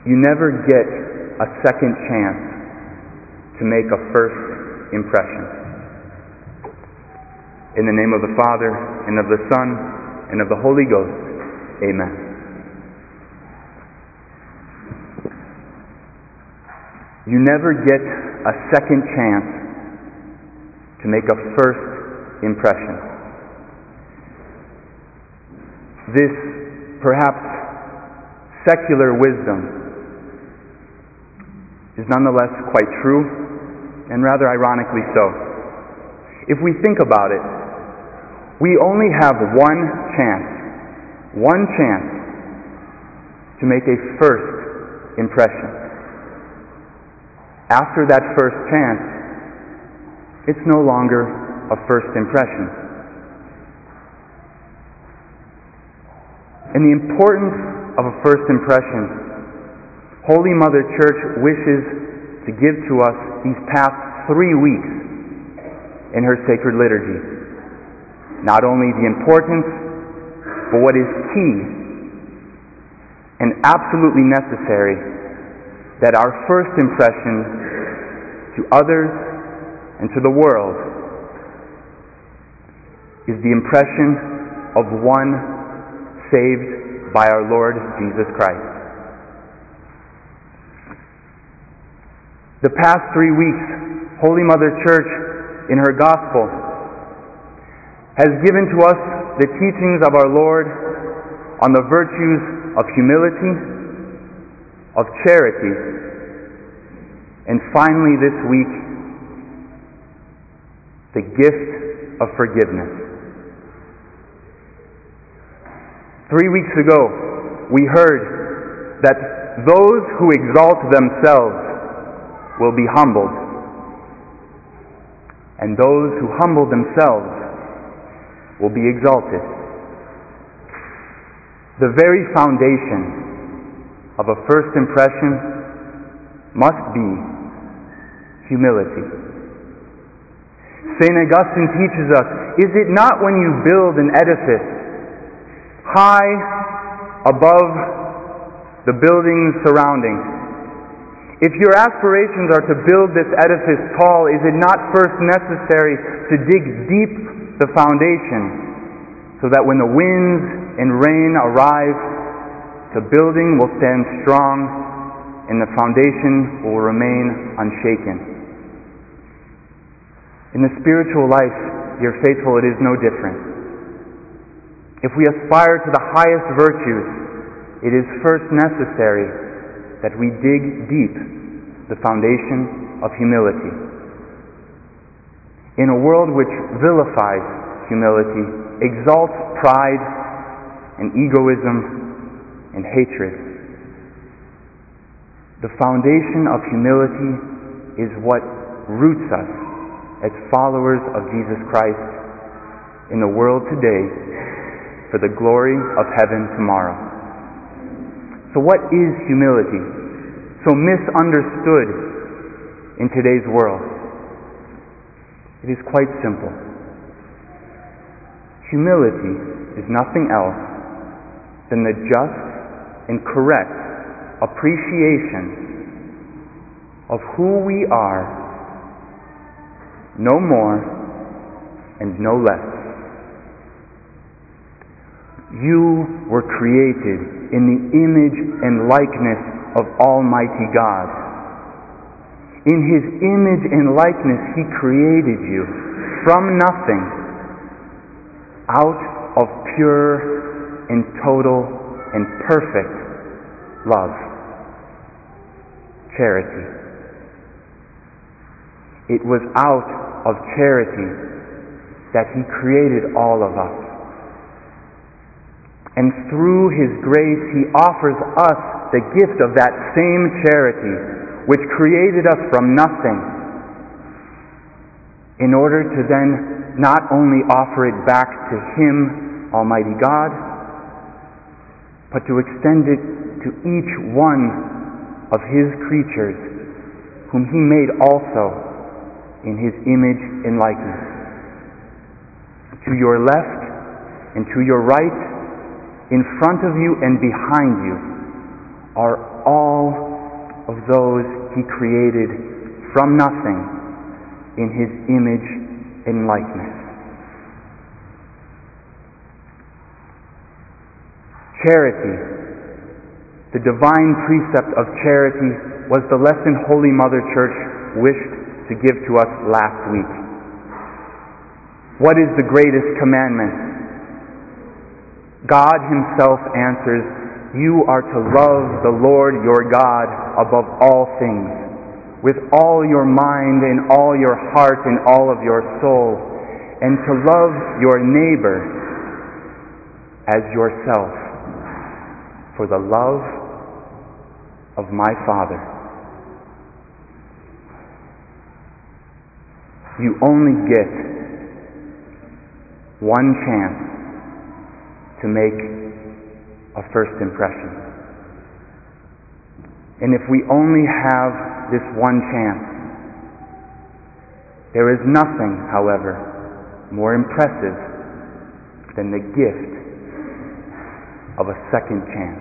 You never get a second chance to make a first impression. In the name of the Father, and of the Son, and of the Holy Ghost. Amen. You never get a second chance to make a first impression. This, perhaps, secular wisdom is nonetheless quite true, and rather ironically so. If we think about it, we only have one chance to make a first impression. After that first chance, it's no longer a first impression. And the importance of a first impression, Holy Mother Church wishes to give to us these past 3 weeks in her sacred liturgy. Not only the importance, but what is key and absolutely necessary, that our first impression to others and to the world is the impression of one saved by our Lord Jesus Christ. The past 3 weeks, Holy Mother Church, in her Gospel, has given to us the teachings of our Lord on the virtues of humility, of charity, and finally this week, the gift of forgiveness. 3 weeks ago, we heard that those who exalt themselves will be humbled, and those who humble themselves will be exalted. The very foundation of a first impression must be humility. St. Augustine teaches us, is it not when you build an edifice high above the buildings surrounding, if your aspirations are to build this edifice tall, is it not first necessary to dig deep the foundation so that when the winds and rain arrive, the building will stand strong and the foundation will remain unshaken? In the spiritual life, dear faithful, it is no different. If we aspire to the highest virtues, it is first necessary that we dig deep the foundation of humility. In a world which vilifies humility, exalts pride and egoism and hatred, the foundation of humility is what roots us as followers of Jesus Christ in the world today for the glory of heaven tomorrow. So what is humility? So misunderstood in today's world. It is quite simple. Humility is nothing else than the just and correct appreciation of who we are, no more and no less. You were created in the image and likeness of Almighty God. In His image and likeness He created you from nothing, out of pure and total and perfect love, charity. It was out of charity that He created all of us. And through His grace, He offers us the gift of that same charity, which created us from nothing, in order to then not only offer it back to Him, Almighty God, but to extend it to each one of His creatures, whom He made also in His image and likeness. To your left and to your right, in front of you and behind you, are all of those He created from nothing in His image and likeness. Charity, the divine precept of charity, was the lesson Holy Mother Church wished to give to us last week. What is the greatest commandment? God Himself answers, "You are to love the Lord your God above all things, with all your mind and all your heart and all of your soul, and to love your neighbor as yourself, for the love of my Father." You only get one chance to make a first impression. And if we only have this one chance, there is nothing, however, more impressive than the gift of a second chance.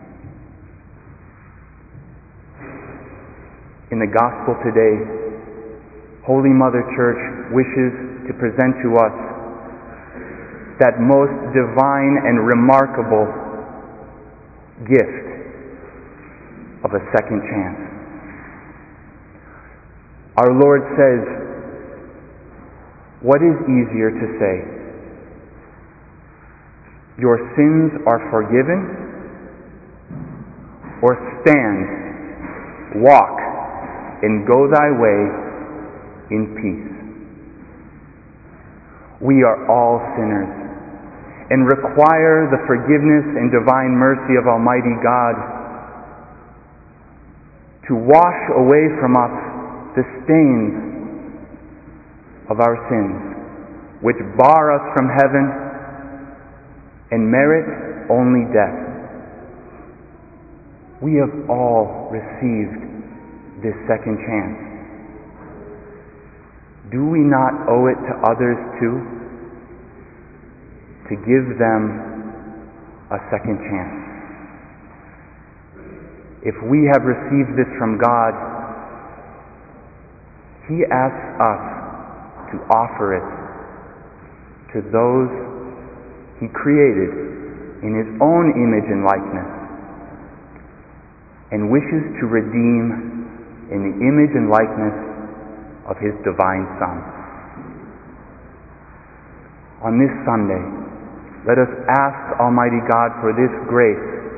In the Gospel today, Holy Mother Church wishes to present to us that most divine and remarkable gift of a second chance. Our Lord says, what is easier to say? Your sins are forgiven, or stand, walk, and go thy way in peace. We are all sinners and require the forgiveness and divine mercy of Almighty God to wash away from us the stains of our sins, which bar us from heaven and merit only death. We have all received this second chance. Do we not owe it to others too, to give them a second chance? If we have received this from God, He asks us to offer it to those He created in His own image and likeness, and wishes to redeem in the image and likeness of His divine Son. On this Sunday, let us ask Almighty God for this grace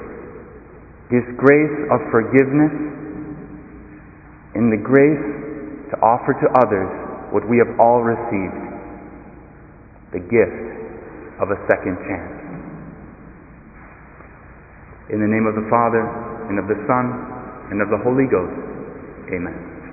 of forgiveness, and the grace to offer to others what we have all received, the gift of a second chance. In the name of the Father, and of the Son, and of the Holy Ghost. Amen.